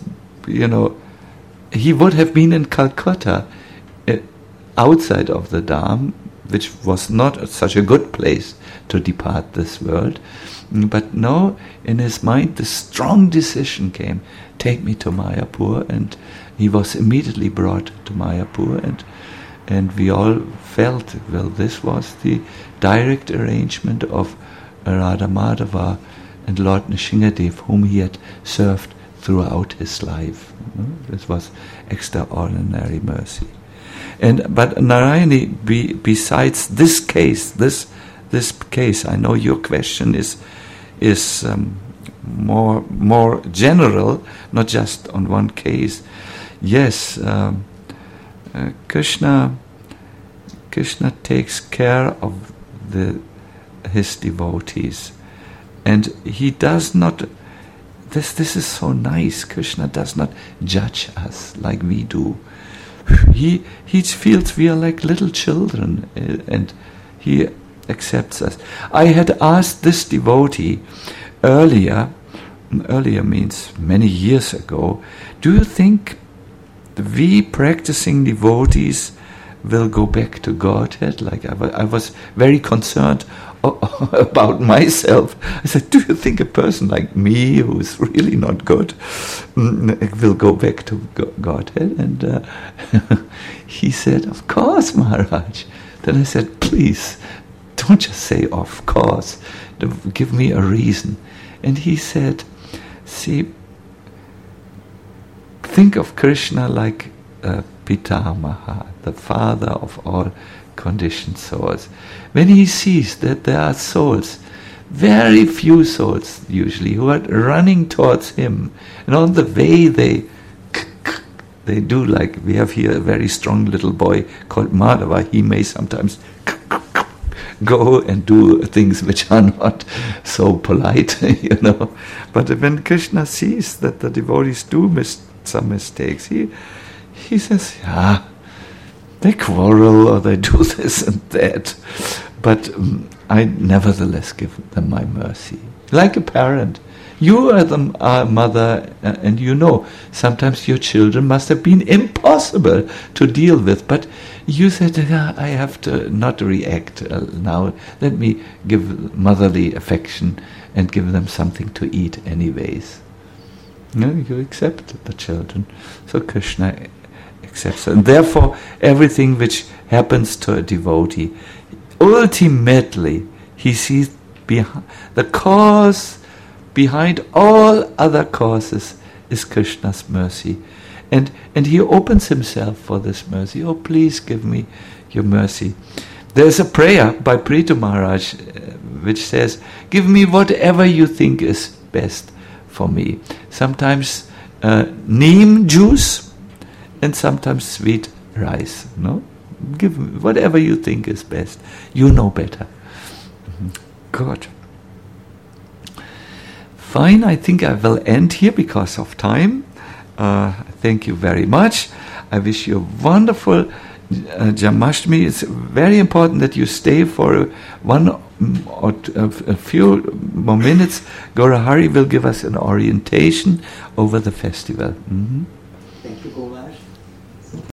he would have been in Calcutta, outside of the Dham, which was not such a good place to depart this world. But no, in his mind the strong decision came, take me to Mayapur, and he was immediately brought to Mayapur, and we all felt, well, this was the direct arrangement of Radha Madhava and Lord Nrsimhadev, whom he had served throughout his life. This was extraordinary mercy. But Narayani, besides this case, this case, I know your question is more general, not just on one case. Yes, Krishna takes care of his devotees, and he does not. This is so nice. Krishna does not judge us like we do. He feels we are like little children, and he accepts us. I had asked this devotee earlier means many years ago, do you think we practicing devotees will go back to Godhead? Like I was very concerned about myself. I said, do you think a person like me, who is really not good, will go back to Godhead? And he said, of course, Maharaj. Then I said, please, don't just say, of course. Give me a reason. And he said, see, think of Krishna like Pitamaha, the father of all conditioned souls. When he sees that there are souls, very few souls usually, who are running towards him, and on the way they do, like we have here a very strong little boy called Madhava. He may sometimes go and do things which are not so polite, But when Krishna sees that the devotees do some mistakes, he says, yeah, they quarrel or they do this and that, but I nevertheless give them my mercy. Like a parent. You are the mother, and sometimes your children must have been impossible to deal with, but you said, I have to not react now. Let me give motherly affection and give them something to eat anyways. You accept the children. So Krishna accepts it. And therefore, everything which happens to a devotee, ultimately, he sees the cause behind all other causes is Krishna's mercy. And he opens himself for this mercy. Oh, please give me your mercy. There's a prayer by Prithu Maharaj which says, give me whatever you think is best for me. Sometimes neem juice and sometimes sweet rice. No? Give me whatever you think is best. You know better. Good. Fine, I think I will end here because of time. Thank you very much. I wish you a wonderful Janmashtami. It's very important that you stay for a few more minutes. Gaura Hari will give us an orientation over the festival. Thank you, Gaura.